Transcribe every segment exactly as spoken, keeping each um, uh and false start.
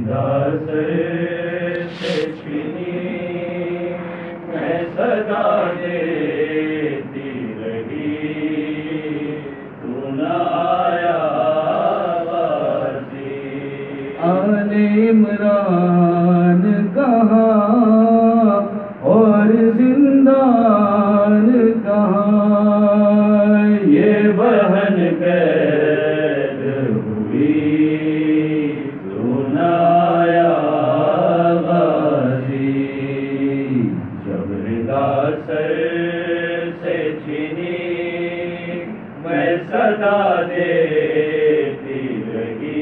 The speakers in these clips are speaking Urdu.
عمران کہاں اور زندان کہاں، یہ بہن قید ہوئی تو نہ آیا غازی، جب ردا سر سے چھینی میں صدا دیتی رہی،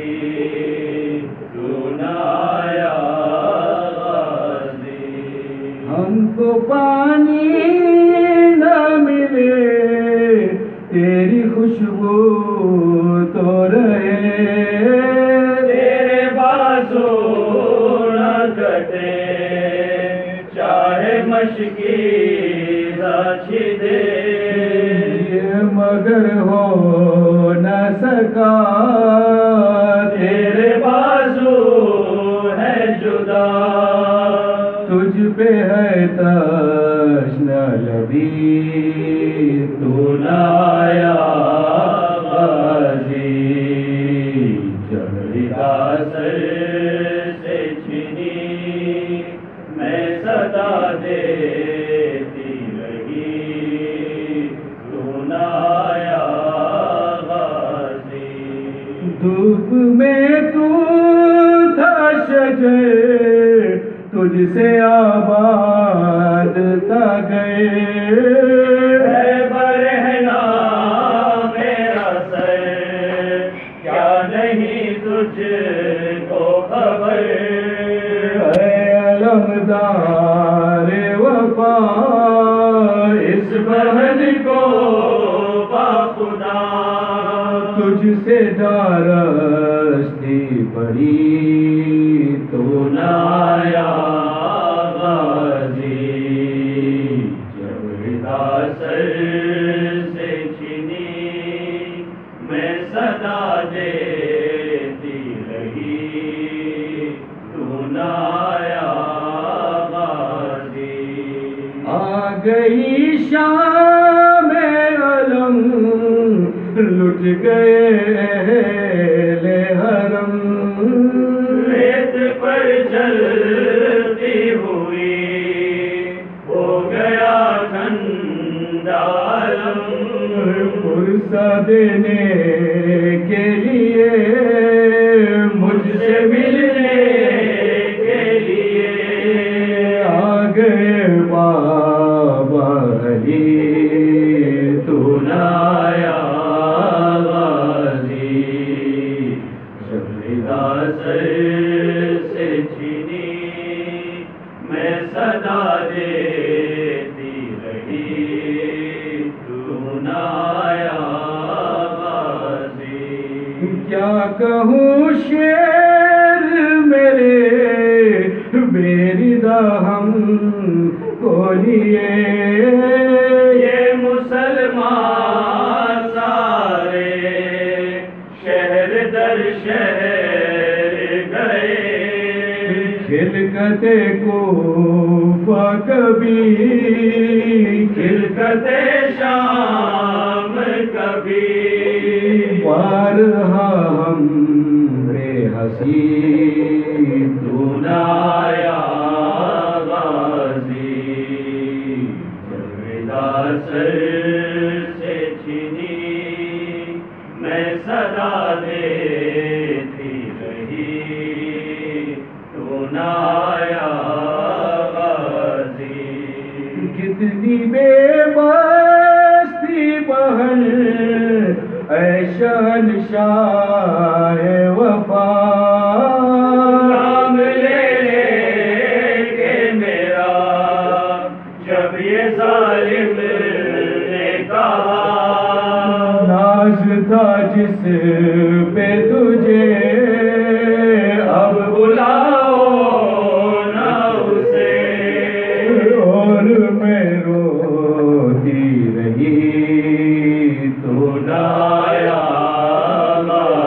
ہم کو پانی نہ ملے تیری خوشبو تو رہے، تیرے بازو نہ کٹے چاہے مشکی راچھی دے، مگر ہو نہ سکا تیرے بازو ہے جدا، تجھ پہ ہے تشنہ لبی تو نہ آیا غازی، جب ردا سر سے چھینی میں صدا دیتی رہی، تو نہ آیا غازی، دھوپ میں تو تھا شجر تجھ سے آباد تھا گئے، اے برہنا میرا سر کیا نہیں تجھ کو خبر، اے علمدار وفا اس بہن کو باخدا، تجھ سے ڈارستی پڑی تو نہ آیا غازی، جب ردا سر سے چھینی میں صدا دیتی رہی، تو نہ آیا غازی، آ گئی شام علم لٹ گئے اہل حرم، ریت پر چلتی ہوئی ہو گیا ٹھنڈا علم، پرسہ دینے کے لیے مجھ سے ملنے کے لیے آ گئے بابا علی، تو نہ آیا غازی، جب ردا سر سے چھینی میں صدا دیتی رہی، تو نہ آیا غازی، کیا کہوں شعر میرے بے ردا ہم کو لیے، یہ مسلمان سارے شہر در شہر گئے، خلقت کوفہ کبھی خلقت شام کبھی، بارہا ہم رے ہنسی تو نہ آیا غازی، جب ردا سر سے چھینی میں صدا دیتی رہی، تو نہ آیا غازی، کتنی بے بستی بہن اے شہنشاہ وفا، نام لے لے کے میرا جب یہ ظالم نے کہا، ناز تھا جس پہ تجھے اب بلاؤ نہ اسے، اور میں روتی رہی تو نہ آیا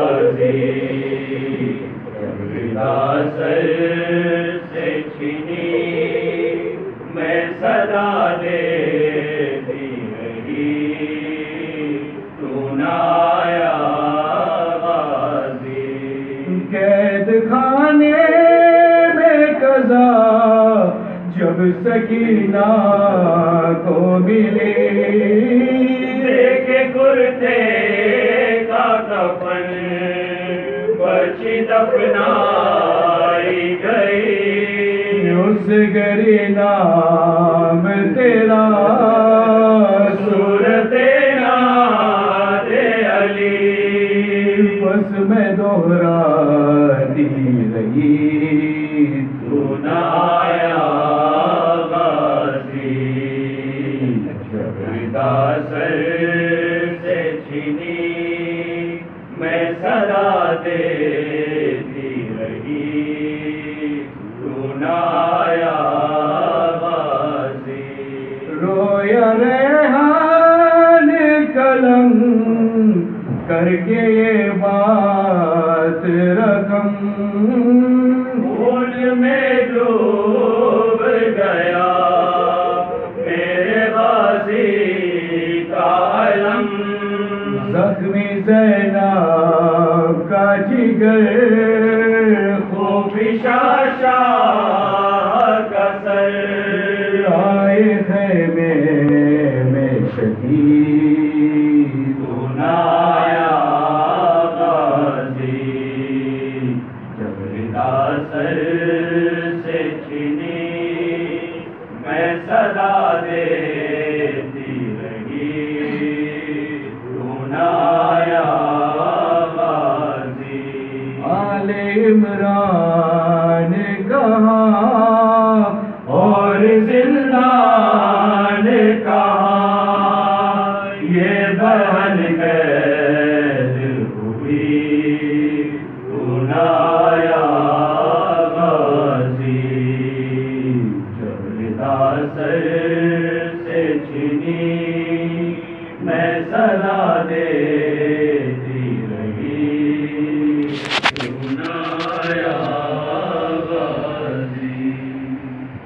سر سے چھینی میں صدا دیتی رہی تو نہ آیا غازی قید خانے میں قضا جب سکینہ کو ملی دیکھے کرتے کا کفن بچی دفنائی گئی اس گری نام تیرا صورت ناد علی بس میں دوہراتی رہی تو نہ آیا غازی جب ردا سر سے چھینی میں صدا دیتی رہی تو نہ آیا غازی رویا ریحان قلم کر کے یہ بات رقم خون میں ڈوب گیا میرے غازی کا علم زخمی زینب کا جگر خوف شاشا کا سر آئے خیمے میں شہید تو نہ آیا غازی جب ردا سر سے چھینی میں صدا دیتی رہی تو نہ آیا غازی آل عمران کہاں اور زندان کہاں یہ بہن قید ہوئی تو نہ آیا غازی جب ردا سر سے چھینی میں صدا دے